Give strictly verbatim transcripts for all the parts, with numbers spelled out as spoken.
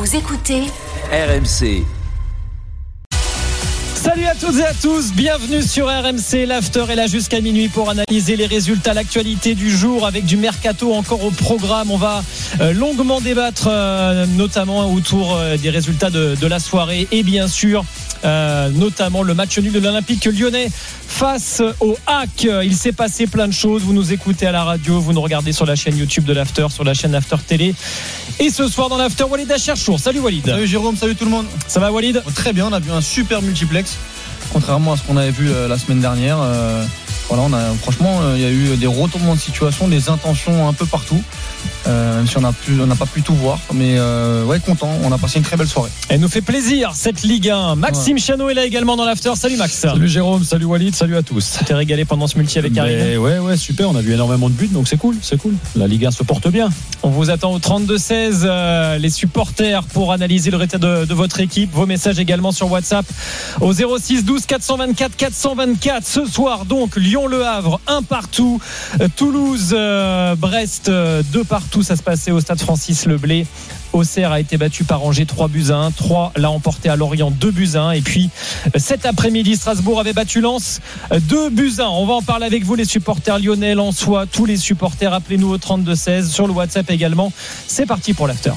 Vous écoutez R M C. Salut à toutes et à tous, bienvenue sur R M C. L'after est là jusqu'à minuit pour analyser les résultats, l'actualité du jour avec du mercato encore au programme. On va euh, longuement débattre euh, notamment autour euh, des résultats de, de la soirée et bien sûr euh, notamment le match nul de l'Olympique lyonnais face au H A C. Il s'est passé plein de choses, vous nous écoutez à la radio, vous nous regardez sur la chaîne YouTube de l'after, sur la chaîne After Télé. Et ce soir dans l'after, Walid Acharchour. Salut Walid. Salut Jérôme, salut tout le monde. Ça va Walid? Très bien, on a vu un super multiplex. Contrairement à ce qu'on avait vu euh, la semaine dernière, euh, voilà, on a, franchement, il euh, y a eu des retournements de situation, des intentions un peu partout, euh, même si on n'a pas pu tout voir. Mais euh, ouais, content, on a passé une très belle soirée. Elle nous fait plaisir cette Ligue un. Maxime ouais. Chano est là également dans l'after. Salut Max. Salut Jérôme, salut Walid, salut à tous. T'es régalé pendant ce multi avec Karim? Ouais, ouais, super, on a vu énormément de buts, donc c'est cool, c'est cool. La Ligue un se porte bien. On vous attend au trente-deux seize, euh, les supporters, pour analyser le résultat de, de votre équipe. Vos messages également sur WhatsApp au zéro six douze quatre cent vingt-quatre quatre cent vingt-quatre. Ce soir donc Lyon-Le Havre un partout, euh, Toulouse euh, Brest euh, deux partout. Ça se passait au stade Francis Leblay. Auxerre a été battu par Angers trois buts à un. Troyes l'a emporté à Lorient deux buts à un. Et puis cet après-midi, Strasbourg avait battu Lens deux buts à un. On va en parler avec vous, les supporters lyonnais, lensois, tous les supporters. Appelez-nous au trente-deux seize, sur le WhatsApp également. C'est parti pour l'after.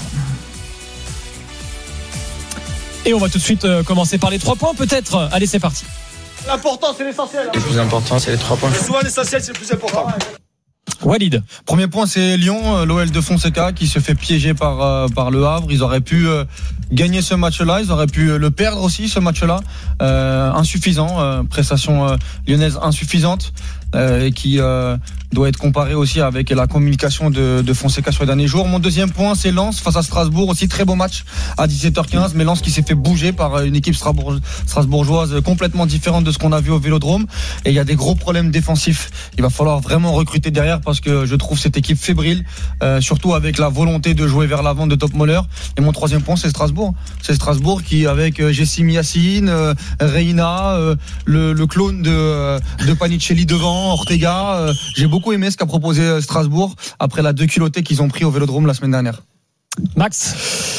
Et on va tout de suite commencer par les trois points peut-être. Allez, c'est parti. L'important, c'est l'essentiel. Le plus important, c'est les trois points. Souvent, l'essentiel, c'est le plus important. Walid. Premier point, c'est Lyon, l'O L de Fonseca qui se fait piéger par, euh, par le Havre. Ils auraient pu euh, gagner ce match-là, ils auraient pu le perdre aussi, ce match-là. Euh, insuffisant, euh, prestation euh, lyonnaise insuffisante euh, et qui euh, doit être comparée aussi avec la communication de, de Fonseca sur les derniers jours. Mon deuxième point, c'est Lens face à Strasbourg, aussi très beau match à dix-sept heures quinze, mais Lens qui s'est fait bouger par une équipe strasbourgeoise complètement différente de ce qu'on a vu au Vélodrome. Et il y a des gros problèmes défensifs. Il va falloir vraiment recruter derrière parce que je trouve cette équipe fébrile, euh, surtout avec la volonté de jouer vers l'avant de Top Moller. Et mon troisième point, c'est Strasbourg. C'est Strasbourg qui, avec euh, Jessim Yassine, euh, Reina, euh, le, le clone de, euh, de Panicelli devant, Ortega. Euh, j'ai beaucoup aimé ce qu'a proposé Strasbourg après la deux culottée qu'ils ont pris au Vélodrome la semaine dernière. Max.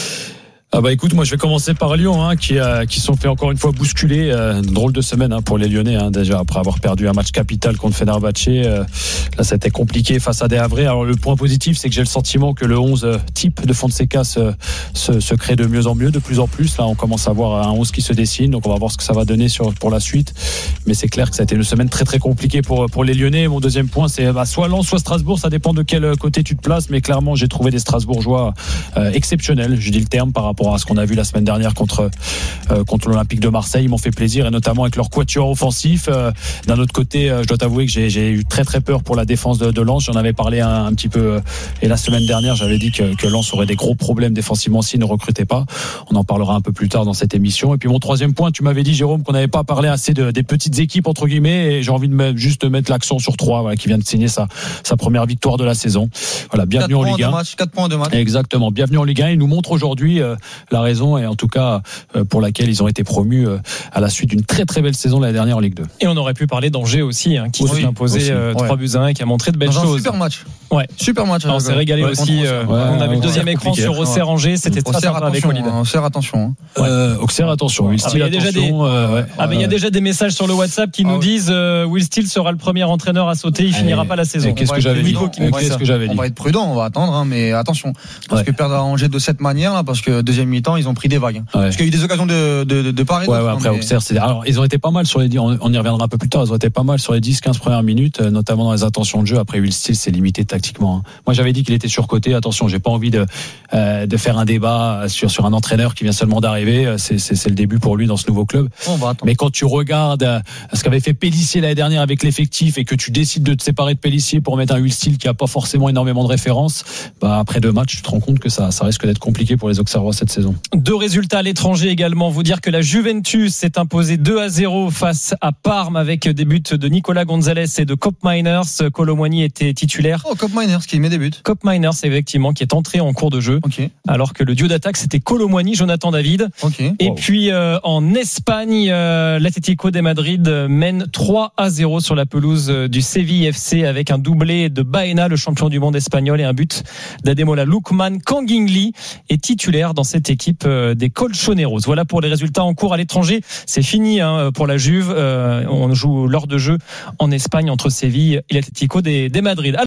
Ah bah écoute, moi je vais commencer par Lyon hein, qui a, qui sont fait encore une fois bousculer. Euh, drôle de semaine hein, pour les Lyonnais hein, déjà après avoir perdu un match capital contre Fenerbahçe. Euh, là c'était compliqué face à des Havrais. Alors le point positif, c'est que j'ai le sentiment que le onze type de Fonseca se, se, se crée de mieux en mieux, de plus en plus. Là on commence à voir un onze qui se dessine, donc on va voir ce que ça va donner sur, pour la suite. Mais c'est clair que ça a été une semaine très très compliquée pour, pour les Lyonnais. Mon deuxième point, c'est bah, soit Lens, soit Strasbourg, ça dépend de quel côté tu te places. Mais clairement j'ai trouvé des Strasbourgeois euh, exceptionnels, je dis le terme, par rapport à ce qu'on a vu la semaine dernière contre euh, contre l'Olympique de Marseille. Ils m'ont fait plaisir et notamment avec leur quatuor offensif. Euh, d'un autre côté, euh, je dois t'avouer que j'ai, j'ai eu très très peur pour la défense de, de Lens. J'en avais parlé un, un petit peu euh, et la semaine dernière, j'avais dit que, que Lens aurait des gros problèmes défensivement s'ils ne recrutaient pas. On en parlera un peu plus tard dans cette émission. Et puis mon troisième point, tu m'avais dit Jérôme qu'on n'avait pas parlé assez de, des petites équipes entre guillemets et j'ai envie de mettre, juste mettre l'accent sur Troyes voilà, qui vient de signer sa, sa première victoire de la saison. Voilà, bienvenue en Ligue un. quatre points de match. Exactement, bienvenue en Ligue un. Ils nous montrent aujourd'hui euh, la raison et en tout cas pour laquelle ils ont été promus à la suite d'une très très belle saison l'année dernière en Ligue deux. Et on aurait pu parler d'Angers aussi, hein, qui oui, s'est imposé euh, ouais. trois buts à un et qui a montré de belles Dans choses. Un super match. Ouais. Super match. On s'est régalé ouais, aussi. Euh, ouais, on avait ouais, le deuxième écran sur Auxerre Angers, c'était très sympa avec Walid. Auxerre attention. Ouais. Euh, Auxerre attention. Will Steele, ah, il y a déjà des, euh, ouais. ah, mais il y a déjà des messages sur le WhatsApp qui ah, nous ouais. disent euh, Will Steele sera le premier entraîneur à sauter, il finira pas la saison. Qu'est-ce que j'avais dit Qu'est-ce que j'avais dit On va être prudent, on va attendre, mais attention, parce que perdre à Angers de cette manière, parce que deuxième mi-temps ils ont pris des vagues. Parce qu'il y a eu des occasions de de de part et d'autre. Ouais, après mais... Auxerre, c'est alors ils ont été pas mal sur les on, on y reviendra un peu plus tard, ils ont été pas mal sur les dix quinze premières minutes, notamment dans les intentions de jeu. Après Will Steele, c'est limité tactiquement. Moi j'avais dit qu'il était surcoté. Attention, j'ai pas envie de euh, de faire un débat sur sur un entraîneur qui vient seulement d'arriver, c'est c'est c'est le début pour lui dans ce nouveau club. Bon, bah, mais quand tu regardes ce qu'avait fait Pélissier l'année dernière avec l'effectif et que tu décides de te séparer de Pélissier pour mettre un Will Steele qui a pas forcément énormément de références, bah après deux matchs, tu te rends compte que ça ça risque d'être compliqué pour les Auxerrois cette saison. Deux résultats à l'étranger également, vous dire que la Juventus s'est imposée deux à zéro face à Parme avec des buts de Nicolas Gonzalez et de Cop Miners. Kolo Muani était titulaire. Oh, Cop Miners qui met des buts. Cop Miners, effectivement, qui est entré en cours de jeu. Okay. Alors que le duo d'attaque, c'était Kolo Muani, Jonathan David. Okay. Et wow. puis, euh, en Espagne, euh, l'Atlético de Madrid mène trois à zéro sur la pelouse du Séville F C avec un doublé de Baena, le champion du monde espagnol, et un but d'Ademola Lookman. Kang In Lee est titulaire dans cette cette équipe des Colchoneros. Voilà pour les résultats en cours à l'étranger. C'est fini hein, pour la Juve. Euh, on joue l'heure de jeu en Espagne entre Séville et l'Atlético de, de Madrid.